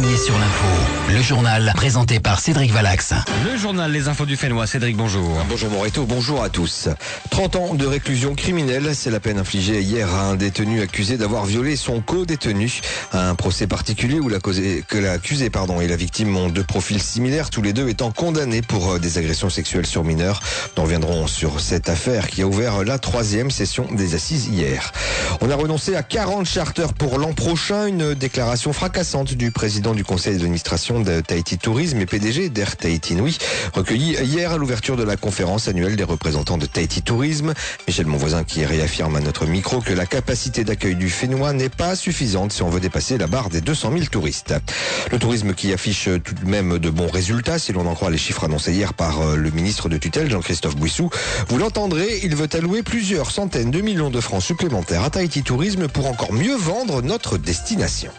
premier sur l'info. Le journal présenté par Cédric Valax. Le journal Les Infos du Fénois. Cédric, bonjour. Bonjour Moreto, bonjour à tous. 30 ans de réclusion criminelle, c'est la peine infligée hier à un détenu accusé d'avoir violé son co-détenu. Un procès particulier où l'accusé et la victime ont deux profils similaires, tous les deux étant condamnés pour des agressions sexuelles sur mineurs. Nous reviendrons sur cette affaire qui a ouvert la 3e session des assises hier. On a renoncé à 40 charters pour l'an prochain, une déclaration fracassante du président du conseil d'administration de Tahiti Tourisme et PDG d'Air Tahiti Nui, recueilli hier à l'ouverture de la conférence annuelle des représentants de Tahiti Tourisme. Michel Monvoisin qui réaffirme à notre micro que la capacité d'accueil du Fénois n'est pas suffisante si on veut dépasser la barre des 200 000 touristes. Le tourisme qui affiche tout de même de bons résultats, si l'on en croit les chiffres annoncés hier par le ministre de tutelle, Jean-Christophe Bouissou. Vous l'entendrez, il veut allouer plusieurs centaines de millions de francs supplémentaires à Tahiti Tourisme pour encore mieux vendre notre destination.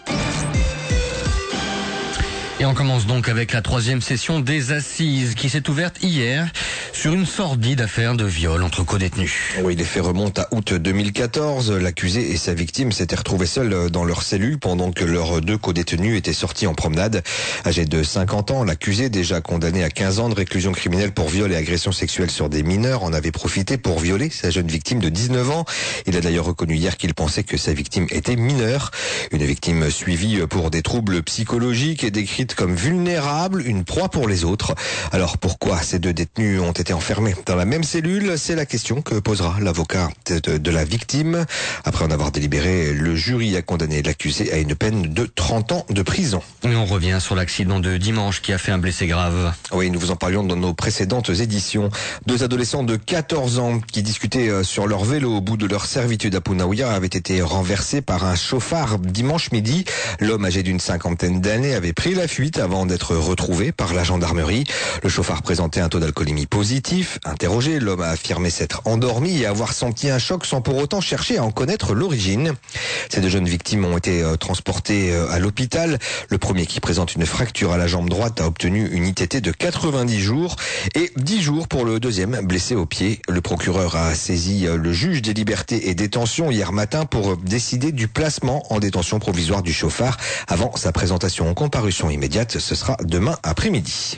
Et on commence donc avec la 3e session des assises qui s'est ouverte hier sur une sordide affaire de viol entre co-détenus. Oui, les faits remontent à août 2014. L'accusé et sa victime s'étaient retrouvés seuls dans leur cellule pendant que leurs deux co-détenus étaient sortis en promenade. Âgé de 50 ans, l'accusé, déjà condamné à 15 ans de réclusion criminelle pour viol et agression sexuelle sur des mineurs, en avait profité pour violer sa jeune victime de 19 ans. Il a d'ailleurs reconnu hier qu'il pensait que sa victime était mineure. Une victime suivie pour des troubles psychologiques et décrite comme vulnérable, une proie pour les autres. Alors pourquoi ces deux détenus ont été enfermés dans la même cellule? C'est la question que posera l'avocat de la victime. Après en avoir délibéré, le jury a condamné l'accusé à une peine de 30 ans de prison. Et on revient sur l'accident de dimanche qui a fait un blessé grave. Oui, nous vous en parlions dans nos précédentes éditions. Deux adolescents de 14 ans qui discutaient sur leur vélo au bout de leur servitude à Punaouia avaient été renversés par un chauffard dimanche midi. L'homme âgé d'une cinquantaine d'années avait pris la fuite avant d'être retrouvé par la gendarmerie. Le chauffard présentait un taux d'alcoolémie positif. Interrogé, l'homme a affirmé s'être endormi et avoir senti un choc sans pour autant chercher à en connaître l'origine. Ces deux jeunes victimes ont été transportées à l'hôpital. Le premier, qui présente une fracture à la jambe droite, a obtenu une ITT de 90 jours et 10 jours pour le deuxième, blessé au pied. Le procureur a saisi le juge des libertés et détention hier matin pour décider du placement en détention provisoire du chauffard avant sa présentation en comparution immédiate. Ce sera demain après-midi.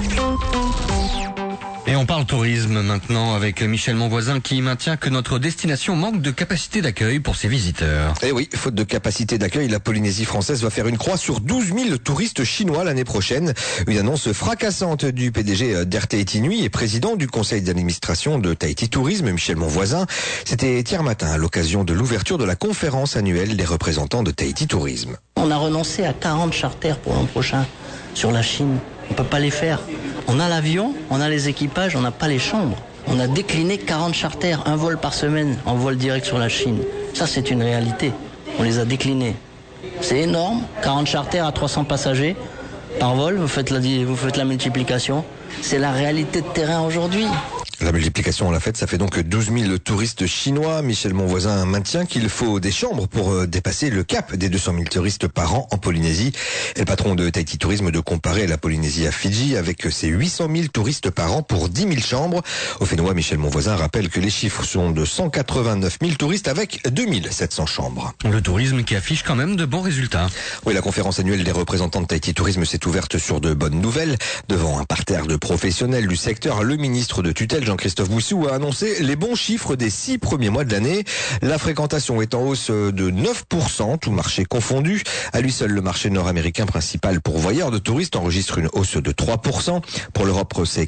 Et on parle tourisme maintenant avec Michel Monvoisin qui maintient que notre destination manque de capacité d'accueil pour ses visiteurs. Eh oui, faute de capacité d'accueil, la Polynésie française va faire une croix sur 12 000 touristes chinois l'année prochaine. Une annonce fracassante du PDG d'Air Tahiti Nui et président du conseil d'administration de Tahiti Tourisme, Michel Monvoisin. C'était hier matin à l'occasion de l'ouverture de la conférence annuelle des représentants de Tahiti Tourisme. On a renoncé à 40 charters pour l'an prochain sur la Chine. On ne peut pas les faire. On a l'avion, on a les équipages, on n'a pas les chambres. On a décliné 40 charters, un vol par semaine en vol direct sur la Chine. Ça, c'est une réalité. On les a déclinés. C'est énorme, 40 charters à 300 passagers par vol, vous faites la multiplication. C'est la réalité de terrain aujourd'hui. La multiplication, on l'a faite, ça fait donc 12 000 touristes chinois. Michel Monvoisin maintient qu'il faut des chambres pour dépasser le cap des 200 000 touristes par an en Polynésie. Et le patron de Tahiti Tourisme de comparer la Polynésie à Fidji avec ses 800 000 touristes par an pour 10 000 chambres. Au Fénois, Michel Monvoisin rappelle que les chiffres sont de 189 000 touristes avec 2 700 chambres. Le tourisme qui affiche quand même de bons résultats. Oui, la conférence annuelle des représentants de Tahiti Tourisme s'est ouverte sur de bonnes nouvelles. Devant un parterre de professionnels du secteur, le ministre de tutelle Jean-Christophe Bouissou a annoncé les bons chiffres des 6 premiers mois de l'année. La fréquentation est en hausse de 9%, tout marché confondu. À lui seul, le marché nord-américain principal pourvoyeur de touristes enregistre une hausse de 3%. Pour l'Europe, c'est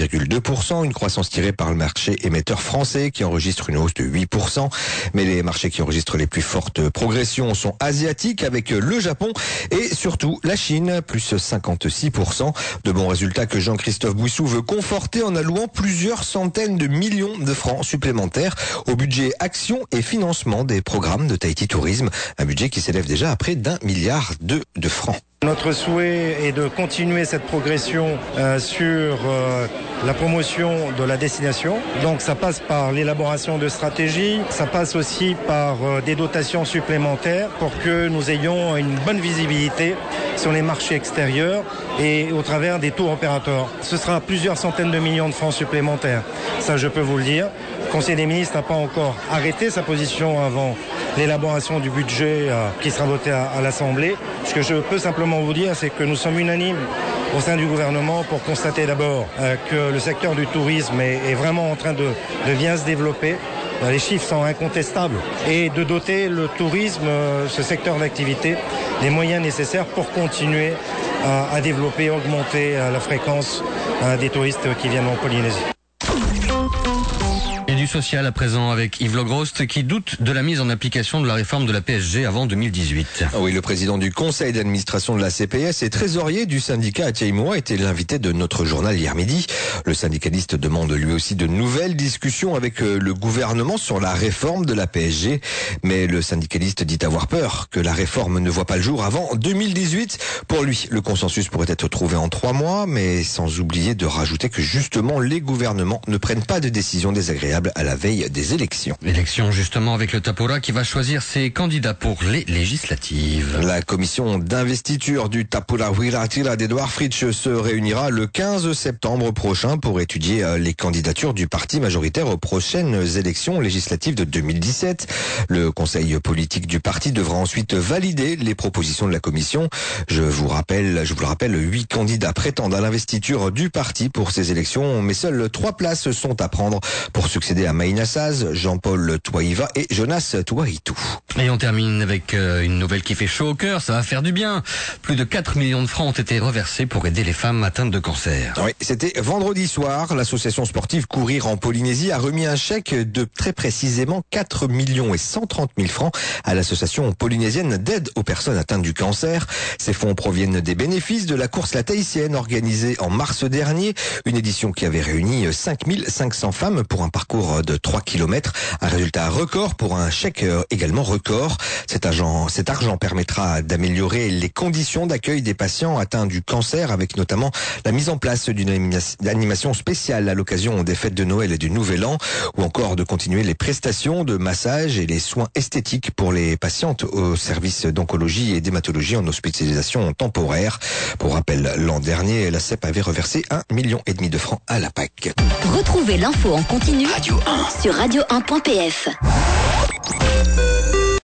4,2%, une croissance tirée par le marché émetteur français qui enregistre une hausse de 8%. Mais les marchés qui enregistrent les plus fortes progressions sont asiatiques avec le Japon et surtout la Chine, plus 56%. De bons résultats que Jean-Christophe Bouissou veut conforter en allouant plusieurs centaines de millions de francs supplémentaires au budget action et financement des programmes de Tahiti Tourisme, un budget qui s'élève déjà à près d'1 milliard de francs. Notre souhait est de continuer cette progression sur la promotion de la destination. Donc ça passe par l'élaboration de stratégies, ça passe aussi par des dotations supplémentaires pour que nous ayons une bonne visibilité sur les marchés extérieurs et au travers des tours opérateurs. Ce sera plusieurs centaines de millions de francs supplémentaires, ça je peux vous le dire. Le Conseil des ministres n'a pas encore arrêté sa position avant l'élaboration du budget qui sera voté à l'Assemblée. Ce que je peux simplement vous dire, c'est que nous sommes unanimes au sein du gouvernement pour constater d'abord que le secteur du tourisme est vraiment en train de bien se développer. Les chiffres sont incontestables. Et de doter le tourisme, ce secteur d'activité, des moyens nécessaires pour continuer à développer, augmenter la fréquence des touristes qui viennent en Polynésie. Et du social à présent avec Yves Logrost qui doute de la mise en application de la réforme de la PSG avant 2018. Oui, le président du conseil d'administration de la CPS et trésorier du syndicat à Tiaimoa était l'invité de notre journal hier midi. Le syndicaliste demande lui aussi de nouvelles discussions avec le gouvernement sur la réforme de la PSG. Mais le syndicaliste dit avoir peur que la réforme ne voit pas le jour avant 2018. Pour lui, le consensus pourrait être trouvé en 3 mois, mais sans oublier de rajouter que justement les gouvernements ne prennent pas de décisions désagréables à la veille des élections. Élections justement avec le Tapura qui va choisir ses candidats pour les législatives. La commission d'investiture du Tapura Wiratira d'Edouard Fritsch se réunira le 15 septembre prochain pour étudier les candidatures du parti majoritaire aux prochaines élections législatives de 2017. Le conseil politique du parti devra ensuite valider les propositions de la commission. Je vous le rappelle, 8 candidats prétendent à l'investiture du parti pour ces élections, mais seules 3 places sont à prendre pour succéder à Maïna Saz, Jean-Paul Touaïva et Jonas Touaïtou. Et on termine avec une nouvelle qui fait chaud au cœur, ça va faire du bien. Plus de 4 millions de francs ont été reversés pour aider les femmes atteintes de cancer. Oui, c'était vendredi soir. L'association sportive Courir en Polynésie a remis un chèque de très précisément 4 millions et 130 000 francs à l'association polynésienne d'aide aux personnes atteintes du cancer. Ces fonds proviennent des bénéfices de la course La Tahitienne organisée en mars dernier. Une édition qui avait réuni 5500 femmes pour un parcours de 3 km. Un résultat record pour un chèque également record. Cet argent permettra d'améliorer les conditions d'accueil des patients atteints du cancer avec notamment la mise en place d'une animation spéciale à l'occasion des fêtes de Noël et du Nouvel An ou encore de continuer les prestations de massage et les soins esthétiques pour les patientes au service d'oncologie et d'hématologie en hospitalisation temporaire. Pour rappel, l'an dernier, la CEP avait reversé 1,5 million de francs à la PAC. Retrouvez l'info en continu sur radio1.pf.